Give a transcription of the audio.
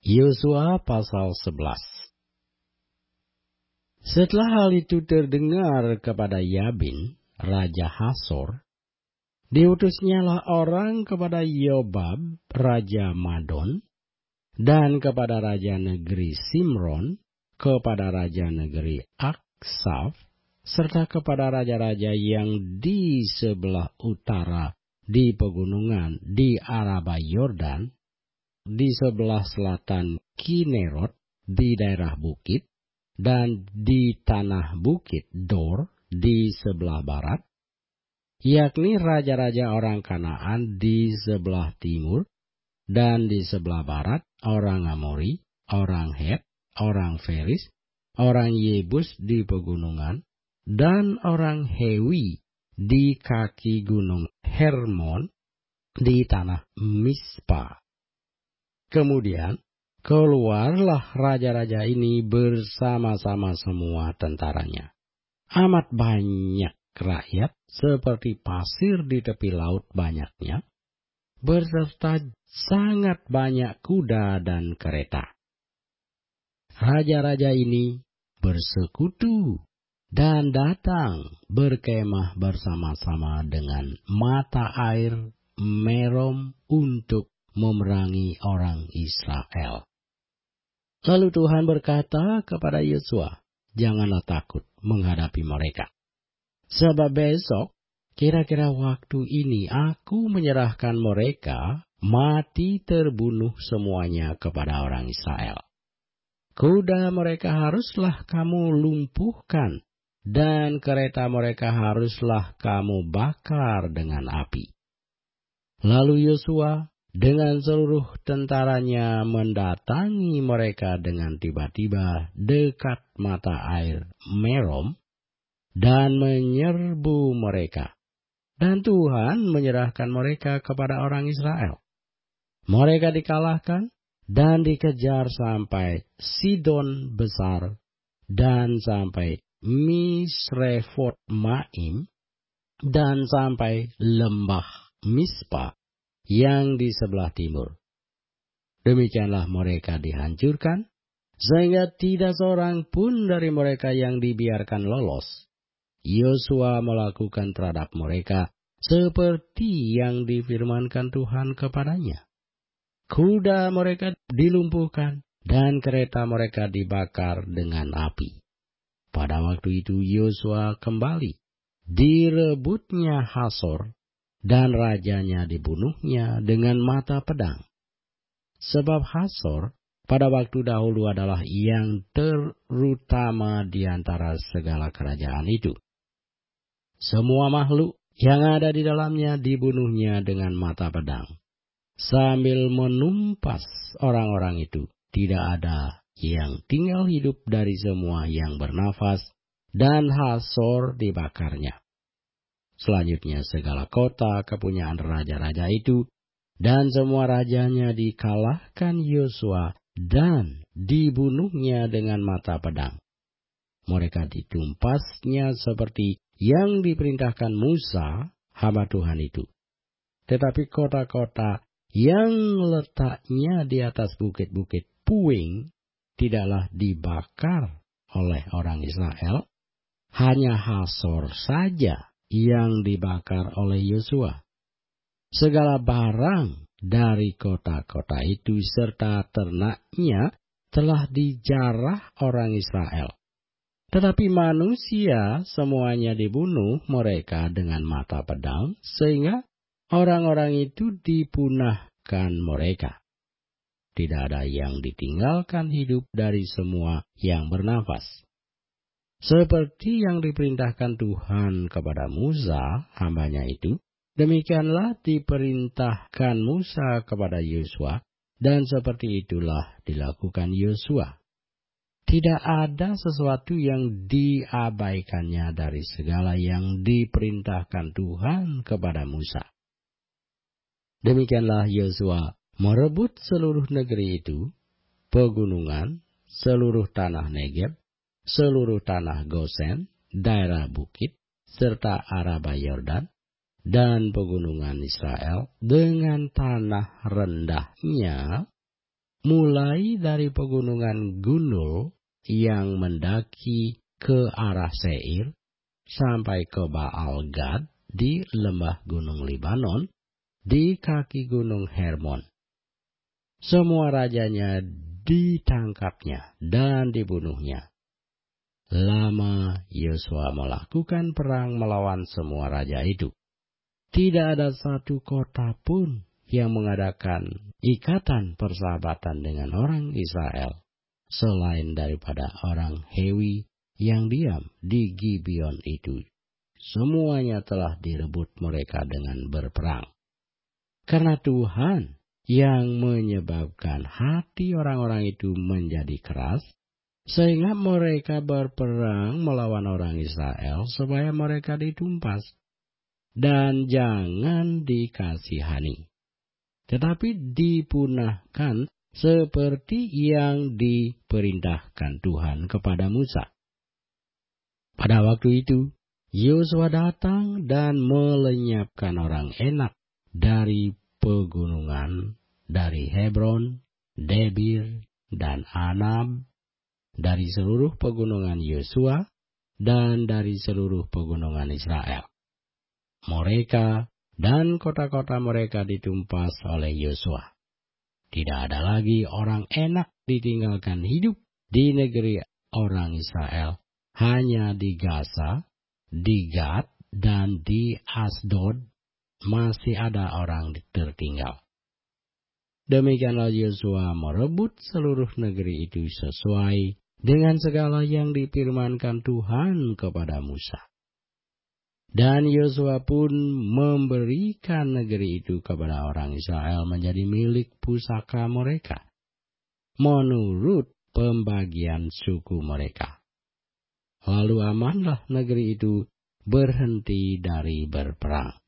Yosua pasal 11. Setelah hal itu terdengar kepada Yabin, Raja Hasor, diutusnyalah orang kepada Yobab, Raja Madon, dan kepada Raja negeri Simron, kepada Raja negeri Aksaf, serta kepada raja-raja yang di sebelah utara di pegunungan di Araba Yordan, di sebelah selatan Kinerot, di daerah bukit, dan di tanah bukit Dor di sebelah barat, yakni raja-raja orang Kanaan di sebelah timur, dan di sebelah barat orang Amori, orang Het, orang Feris, orang Yebus di pegunungan, dan orang Hewi di kaki gunung Hermon di tanah Mispa. Kemudian keluarlah raja-raja ini bersama-sama semua tentaranya. Amat banyak rakyat seperti pasir di tepi laut banyaknya, berserta sangat banyak kuda dan kereta. Raja-raja ini bersekutu dan datang berkemah bersama-sama dengan mata air Merom untuk memerangi orang Israel. Lalu Tuhan berkata kepada Yosua, "Janganlah takut menghadapi mereka. Sebab besok, kira-kira waktu ini aku menyerahkan mereka mati terbunuh semuanya kepada orang Israel. Kuda mereka haruslah kamu lumpuhkan, dan kereta mereka haruslah kamu bakar dengan api." Lalu Yosua dengan seluruh tentaranya mendatangi mereka dengan tiba-tiba dekat mata air Merom dan menyerbu mereka. Dan Tuhan menyerahkan mereka kepada orang Israel. Mereka dikalahkan dan dikejar sampai Sidon besar dan sampai Misrefot Maim dan sampai lembah Mispa yang di sebelah timur. Demikianlah mereka dihancurkan, sehingga tidak seorang pun dari mereka yang dibiarkan lolos. Yosua melakukan terhadap mereka seperti yang difirmankan Tuhan kepadanya. Kuda mereka dilumpuhkan dan kereta mereka dibakar dengan api. Pada waktu itu Yosua kembali, direbutnya Hasor, dan rajanya dibunuhnya dengan mata pedang. Sebab Hasor pada waktu dahulu adalah yang terutama di antara segala kerajaan itu. Semua makhluk yang ada di dalamnya dibunuhnya dengan mata pedang. Sambil menumpas orang-orang itu, tidak ada yang tinggal hidup dari semua yang bernafas, dan Hasor dibakarnya. Selanjutnya segala kota kepunyaan raja-raja itu dan semua rajanya dikalahkan Yosua dan dibunuhnya dengan mata pedang. Mereka ditumpasnya seperti yang diperintahkan Musa, hamba Tuhan itu. Tetapi kota-kota yang letaknya di atas bukit-bukit puing tidaklah dibakar oleh orang Israel, hanya Hasor saja yang dibakar oleh Yosua. Segala barang dari kota-kota itu serta ternaknya telah dijarah orang Israel. Tetapi manusia semuanya dibunuh mereka dengan mata pedang, sehingga orang-orang itu dipunahkan mereka. Tidak ada yang ditinggalkan hidup dari semua yang bernafas. Seperti yang diperintahkan Tuhan kepada Musa, hambanya itu, demikianlah diperintahkan Musa kepada Yosua, dan seperti itulah dilakukan Yosua. Tidak ada sesuatu yang diabaikannya dari segala yang diperintahkan Tuhan kepada Musa. Demikianlah Yosua merebut seluruh negeri itu, pegunungan, seluruh tanah Negeb, seluruh tanah Gosen, daerah bukit, serta Araba Yordan, dan pegunungan Israel dengan tanah rendahnya, mulai dari pegunungan Gundul yang mendaki ke arah Seir, sampai ke Baal Gad di lembah gunung Libanon, di kaki gunung Hermon. Semua rajanya ditangkapnya dan dibunuhnya. Lama Yosua melakukan perang melawan semua raja itu. Tidak ada satu kota pun yang mengadakan ikatan persahabatan dengan orang Israel, selain daripada orang Hewi yang diam di Gibeon itu. Semuanya telah direbut mereka dengan berperang. Karena Tuhan yang menyebabkan hati orang-orang itu menjadi keras, sehingga mereka berperang melawan orang Israel supaya mereka ditumpas dan jangan dikasihani, tetapi dipunahkan seperti yang diperintahkan Tuhan kepada Musa. Pada waktu itu, Yosua datang dan melenyapkan orang Enak dari pegunungan, dari Hebron, Debir, dan Anab, dari seluruh pegunungan Yosua, dan dari seluruh pegunungan Israel. Mereka dan kota-kota mereka ditumpas oleh Yosua. Tidak ada lagi orang Enak ditinggalkan hidup di negeri orang Israel. Hanya di Gaza, di Gad, dan di Asdod masih ada orang tertinggal. Demikianlah Yosua merebut seluruh negeri itu sesuai dengan segala yang difirmankan Tuhan kepada Musa. Dan Yosua pun memberikan negeri itu kepada orang Israel menjadi milik pusaka mereka, menurut pembagian suku mereka. Lalu amanlah negeri itu berhenti dari berperang.